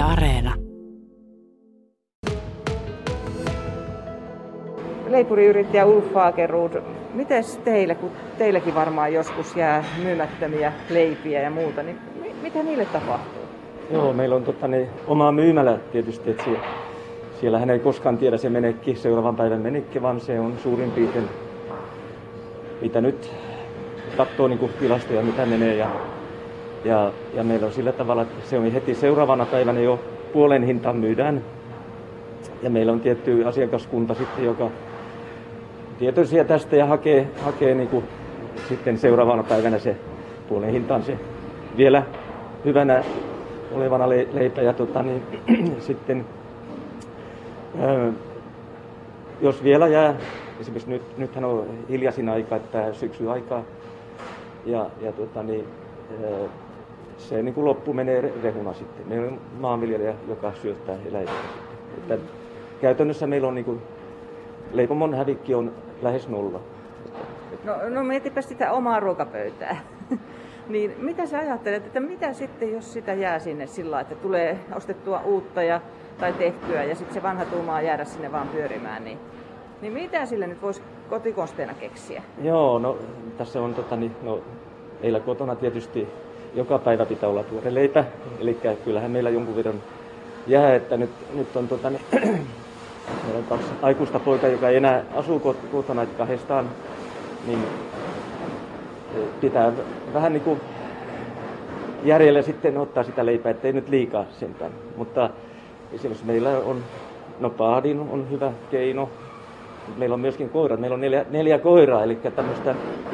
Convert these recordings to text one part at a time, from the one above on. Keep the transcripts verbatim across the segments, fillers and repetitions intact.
Areena. Leipuriyrittäjä Ulf Fagerud, mites teille, kun teilläkin varmaan joskus jää myymättömiä leipiä ja muuta, niin mitä niille tapahtuu? Joo, meillä on tota, niin, oma myymälä tietysti, että siellä, siellähän ei koskaan tiedä se menekki, seuraavan päivän menekki, vaan se on suurin piirtein, mitä nyt katsoo niin kuin tilastoja, mitä menee. Ja, ja, ja meillä on sillä tavalla, että se on heti seuraavana päivänä jo puolen hintaan myydään. Ja meillä on tietty asiakaskunta sitten, joka tietoisia tästä ja hakee, hakee niin kuin sitten seuraavana päivänä se puolen hintaan se vielä hyvänä olevana leipä. Ja tota, niin, sitten ää, jos vielä jää, esimerkiksi nyt, nythän on hiljaisin aika, että syksy aikaa ja, ja tota, niin, ää, se niin kuin loppu menee rehuna sitten. Meillä on maanviljelijä, joka syöttää eläimiä sitten. Että käytännössä meillä on niin kuin, leipomon hävikki on lähes nolla. No, no mietipä sitä omaa ruokapöytää. Niin mitä sä ajattelet, että mitä sitten, jos sitä jää sinne sillä, että tulee ostettua uutta ja, tai tehtyä ja sitten se vanha tuumaa jäädä sinne vaan pyörimään, niin, niin mitä sille nyt voisi kotikonsteena keksiä? Joo, no tässä on tota, niin, no, meillä kotona tietysti joka päivä pitää olla tuore leipä, eli kyllähän meillä jonkun verran jää, että nyt, nyt on tota, niin, meillä on kaksi aikuista poikaa, joka ei enää asu kotona, että kahdestaan, niin pitää vähän niin kuin järjellä sitten ottaa sitä leipää, ettei nyt liikaa sentään. Mutta esimerkiksi meillä on, no pahdin on hyvä keino. Meillä on myöskin koirat, meillä on neljä, neljä koiraa, eli tämmöistä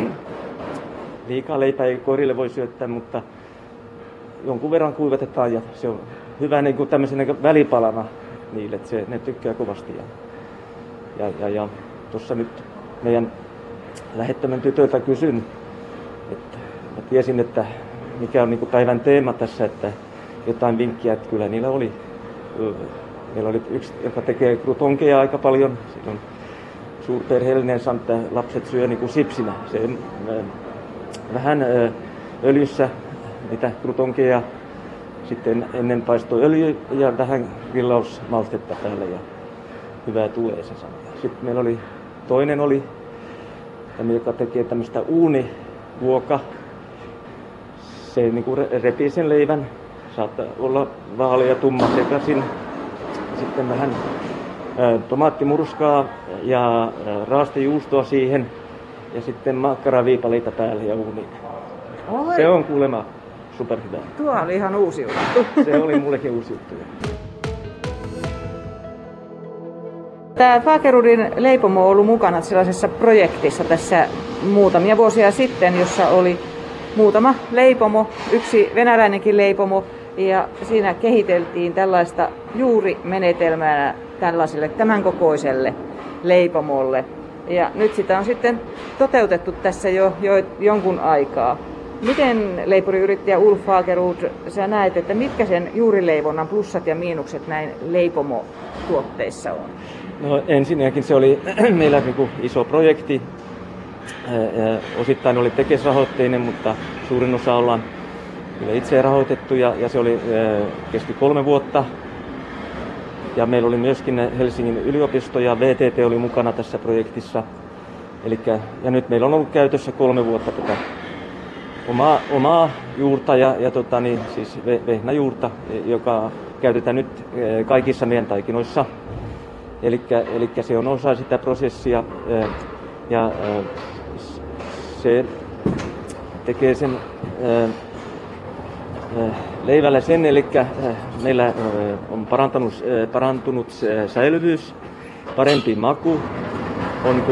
liikaa leipää ei koirille voi syöttää, mutta jonkun verran kuivatetaan ja se on hyvä niin kuin tämmöisenä välipalana niille, että se, ne tykkää kovasti. Ja, ja, ja, ja tuossa nyt meidän lähettömän tytöltä kysyn, että mä tiesin, että mikä on niin kuin päivän teema tässä, että jotain vinkkiä, että kyllä niillä oli. Meillä oli yksi, joka tekee krutonkeja aika paljon. Siinä on suurperheellinen santta, lapset syö niin kuin sipsinä. Se on vähän öljyssä niitä krutonkeja. Sitten ennen paistoi öljy ja vähän grillausmaustetta päälle ja hyvää tulee se sana. Sitten meillä oli, toinen oli, joka tekee tämmöistä uunivuoka. Se niin kuin repii sen leivän. Saattaa olla vaalea tumma sekaisin. Sitten vähän ä, tomaattimurskaa ja ä, raastejuustoa siihen. Ja sitten makkaraviipaleita päälle ja uuniin. Oi. Se on kuulemma superhyvä. Tuo oli ihan uusi juttu. Se oli mullekin uusi juttu. Tämä Fagerudin leipomo on ollut mukana sellaisessa projektissa tässä muutamia vuosia sitten, jossa oli muutama leipomo, yksi venäläinenkin leipomo, ja siinä kehiteltiin tällaista juurimenetelmää tällaiselle tämän kokoiselle leipomolle. Ja nyt sitä on sitten toteutettu tässä jo, jo jonkun aikaa. Miten leipuriyrittäjä Ulf Fagerud, sä näet, että mitkä sen juurileivonnan plussat ja miinukset näin leipomotuotteissa on? No ensinnäkin se oli meillä niin iso projekti. Osittain oli tekesrahoitteinen, mutta suurin osa ollaan itse rahoitettu ja, ja se oli, kesti kolme vuotta. Ja meillä oli myöskin Helsingin yliopisto ja V T T oli mukana tässä projektissa. Elikkä, ja nyt meillä on ollut käytössä kolme vuotta tätä omaa, omaa juurta ja, ja tota, niin, siis vehnäjuurta, joka käytetään nyt kaikissa meidän taikinoissa. Elikkä, elikkä se on osa sitä prosessia ja se tekee sen leivällä sen, eli meillä on parantunut, parantunut säilyvyys, parempi maku, on,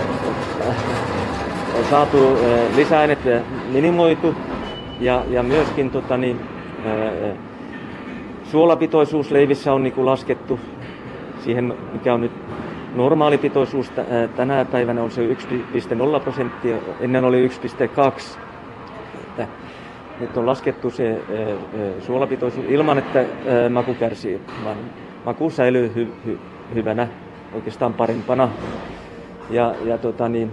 on saatu lisäaineet minimoitu ja, ja myöskin tota, niin, suolapitoisuus leivissä on niin kuin laskettu siihen, mikä on nyt normaali pitoisuus. Tänä päivänä on se yksi pilkku nolla prosenttia, ennen oli yksi pilkku kaksi. Nyt on laskettu se suolapitoisuus ilman, että maku kärsii, vaan maku säilyy hy- hy- hyvänä, oikeastaan parempana. Ja, ja tota niin,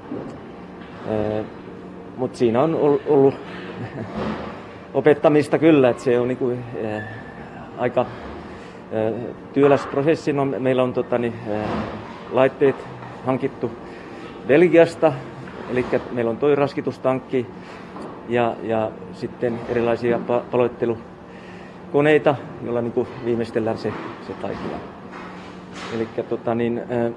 mutta siinä on ollut opettamista kyllä, että se on niinku aika työläs prosessi. No, meillä on tota, niin, laitteet hankittu Belgiasta, eli meillä on toi raskitustankki ja, ja sitten erilaisia paloittelukoneita, joilla niin kuin viimeistellään se, se taikina. Eli tota, niin, ää,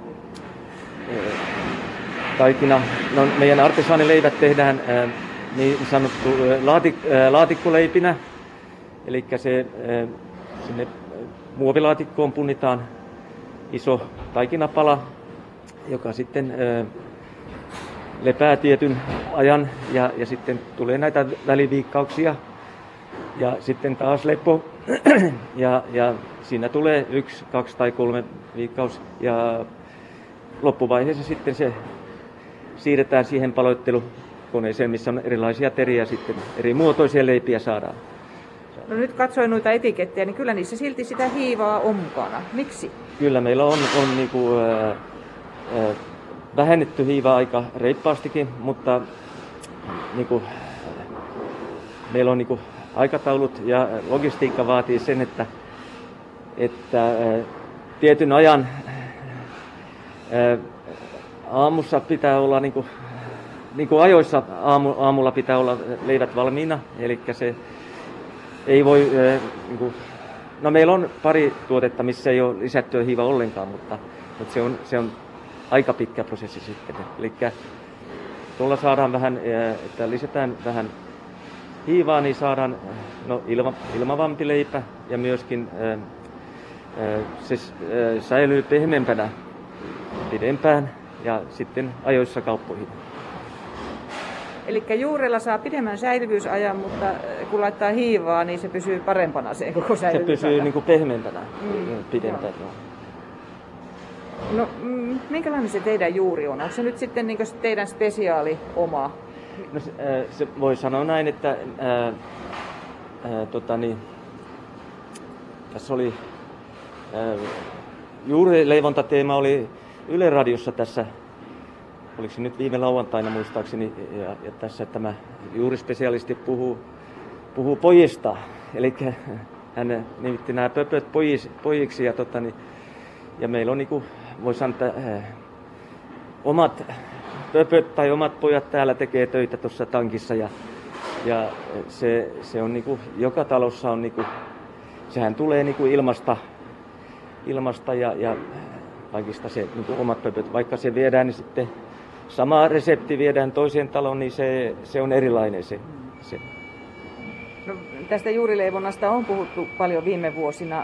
taikina, no, meidän artesaanileivät tehdään ää, niin sanottu laatik, ää, laatikkoleipinä, eli se ää, sinne muovilaatikkoon punnitaan iso taikinapala, joka sitten ää, lepää tietyn ajan ja, ja sitten tulee näitä väliviikkauksia ja sitten taas lepo ja, ja siinä tulee yksi, kaksi tai kolme viikkaus ja loppuvaiheessa sitten se siirretään siihen paloittelukoneeseen, missä on erilaisia teriä sitten, eri muotoisia leipiä saadaan. No nyt katsoin noita etikettejä, niin kyllä niissä silti sitä hiivaa on mukana. Miksi? Kyllä meillä on, on niinku, ää, ää, vähennetty hiivaa aika reippaastikin, mutta niinku, meillä on niinku, aikataulut ja logistiikka vaatii sen, että, että ää, tietyn ajan ää, aamussa pitää olla niinku, niinku ajoissa aamu, aamulla pitää olla leivät valmiina, eli se ei voi, ää, niinku, no meillä on pari tuotetta, missä ei ole lisättyä hiivaa ollenkaan, mutta, mutta se on, se on aika pitkä prosessi sitten. Eli tuolla saadaan vähän, että lisätään vähän hiivaa, niin saadaan no, ilma, ilmavampi leipä ja myöskin ää, se ää, säilyy pehmeämpänä pidempään ja sitten ajoissa kauppoihin. Eli juurella saa pidemmän säilyvyysajan, mutta kun laittaa hiivaa, niin se pysyy parempana se koko säilyvyysajan. Se pysyy niin kuin pehmeämpänä mm, pidempään. No. No, minkälainen se teidän juuri on? Onko se nyt sitten niin teidän spesiaali oma? No, se, se voi sanoa näin, että ää, ää, tota niin, tässä oli ää, juurileivontateema oli Yle Radiossa tässä, oliko se nyt viime lauantaina muistaakseni, ja, ja tässä tämä juurispesialisti puhuu, puhuu pojista, eli hän nimitti nämä pöpöt pojis, pojiksi ja, tota niin, ja meillä on niinku, voi sanoa, että äh, omat pöpöt tai omat pojat täällä tekee töitä tuossa tankissa ja, ja se, se on niinku, joka talossa on niinku, sehän tulee niinku ilmasta, ilmasta ja, ja tankista se niinku omat pöpöt, vaikka se viedään niin sitten sama resepti viedään toiseen taloon, niin se, se on erilainen se. se. No, tästä juurileivonnasta on puhuttu paljon viime vuosina.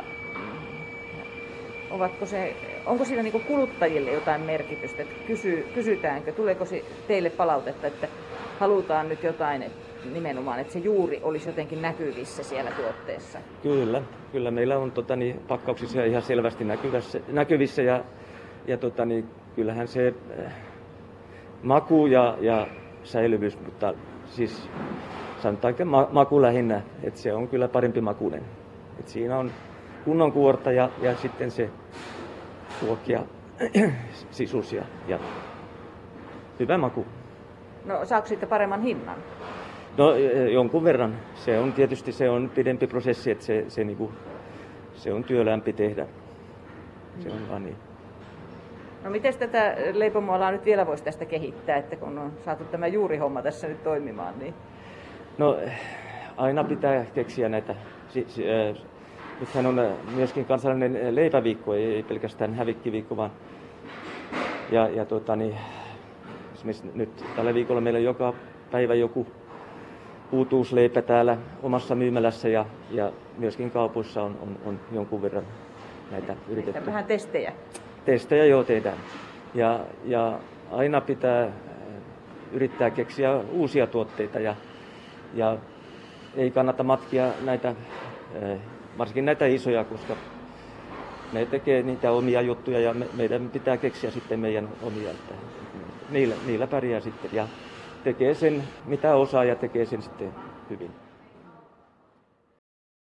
Ovatko se, onko siinä niin kuluttajille jotain merkitystä? Että kysy, kysytäänkö, tuleeko se teille palautetta, että halutaan nyt jotain että nimenomaan, että se juuri olisi jotenkin näkyvissä siellä tuotteessa? Kyllä, kyllä meillä on tota, niin, pakkauksissa ihan selvästi näkyvissä, näkyvissä ja, ja tota, niin, kyllähän se äh, maku ja, ja säilyvyys, mutta siis sanotaanko ma- maku lähinnä, että se on kyllä parempi makuinen. Että siinä on kunnon kuorta ja, ja sitten se tuokkia sisus ja, ja hyvä maku. No saako siitä paremman hinnan? No jonkun verran. Se on tietysti se on pidempi prosessi, että se, se, niinku, se on työlämpi tehdä. Se on vaan niin. No miten tätä leipomoalaa nyt vielä voisi tästä kehittää, että kun on saatu tämä juurihomma tässä nyt toimimaan? Niin... No aina pitää keksiä näitä. Si, si, äh, nythän on myöskin kansallinen leipäviikko, ei, ei pelkästään hävikkiviikko, vaan ja, ja tuota, niin, esimerkiksi nyt tällä viikolla meillä on joka päivä joku uutuusleipä täällä omassa myymälässä ja, ja myöskin kaupoissa on, on, on jonkun verran näitä yritetty. Vähän testejä. Testejä jo tehdään. Ja, ja aina pitää yrittää keksiä uusia tuotteita ja, ja ei kannata matkia näitä, varsinkin näitä isoja, koska ne tekee niitä omia juttuja ja me, meidän pitää keksiä sitten meidän omia, että niillä, niillä pärjää sitten ja tekee sen mitä osaa ja tekee sen sitten hyvin.